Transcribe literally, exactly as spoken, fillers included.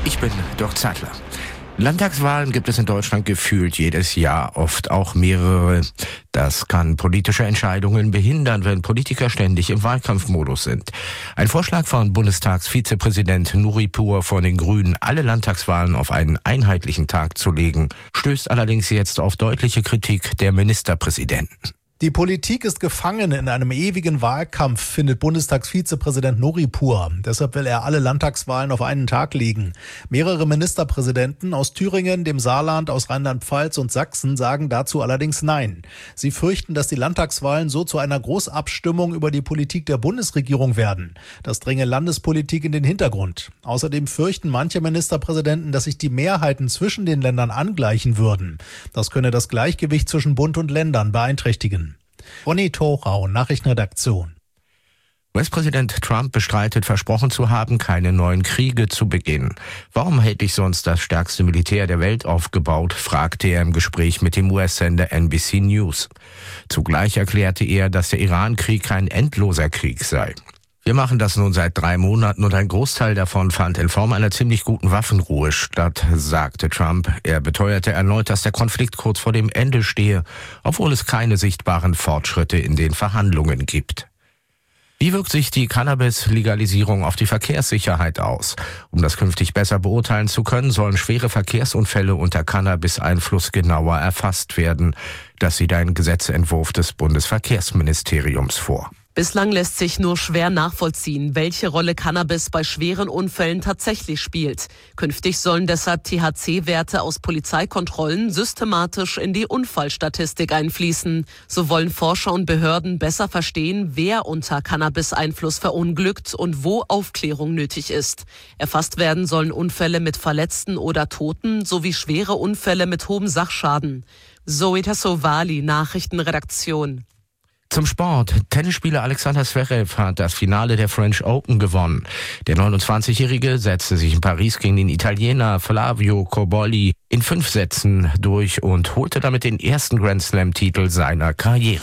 Ich bin Dirk Zeitler. Landtagswahlen gibt es in Deutschland gefühlt jedes Jahr, oft auch mehrere. Das kann politische Entscheidungen behindern, wenn Politiker ständig im Wahlkampfmodus sind. Ein Vorschlag von Bundestagsvizepräsident Nuripur von den Grünen, alle Landtagswahlen auf einen einheitlichen Tag zu legen, stößt allerdings jetzt auf deutliche Kritik der Ministerpräsidenten. Die Politik ist gefangen in einem ewigen Wahlkampf, findet Bundestagsvizepräsident Nuripur. Deshalb will er alle Landtagswahlen auf einen Tag legen. Mehrere Ministerpräsidenten aus Thüringen, dem Saarland, aus Rheinland-Pfalz und Sachsen sagen dazu allerdings Nein. Sie fürchten, dass die Landtagswahlen so zu einer Großabstimmung über die Politik der Bundesregierung werden. Das dränge Landespolitik in den Hintergrund. Außerdem fürchten manche Ministerpräsidenten, dass sich die Mehrheiten zwischen den Ländern angleichen würden. Das könne das Gleichgewicht zwischen Bund und Ländern beeinträchtigen. Ronny Thorau, Nachrichtenredaktion. U S-Präsident Trump bestreitet, versprochen zu haben, keine neuen Kriege zu beginnen. Warum hätte ich sonst das stärkste Militär der Welt aufgebaut, fragte er im Gespräch mit dem U S-Sender N B C News. Zugleich erklärte er, dass der Iran-Krieg kein endloser Krieg sei. Wir machen das nun seit drei Monaten und ein Großteil davon fand in Form einer ziemlich guten Waffenruhe statt, sagte Trump. Er beteuerte erneut, dass der Konflikt kurz vor dem Ende stehe, obwohl es keine sichtbaren Fortschritte in den Verhandlungen gibt. Wie wirkt sich die Cannabis-Legalisierung auf die Verkehrssicherheit aus? Um das künftig besser beurteilen zu können, sollen schwere Verkehrsunfälle unter Cannabis-Einfluss genauer erfasst werden. Das sieht ein Gesetzentwurf des Bundesverkehrsministeriums vor. Bislang lässt sich nur schwer nachvollziehen, welche Rolle Cannabis bei schweren Unfällen tatsächlich spielt. Künftig sollen deshalb T H C-Werte aus Polizeikontrollen systematisch in die Unfallstatistik einfließen. So wollen Forscher und Behörden besser verstehen, wer unter Cannabis-Einfluss verunglückt und wo Aufklärung nötig ist. Erfasst werden sollen Unfälle mit Verletzten oder Toten sowie schwere Unfälle mit hohem Sachschaden. Zoe Tassovali, Nachrichtenredaktion. Zum Sport. Tennisspieler Alexander Zverev hat das Finale der French Open gewonnen. Der neunundzwanzigjährige setzte sich in Paris gegen den Italiener Flavio Cobolli in fünf Sätzen durch und holte damit den ersten Grand Slam-Titel seiner Karriere.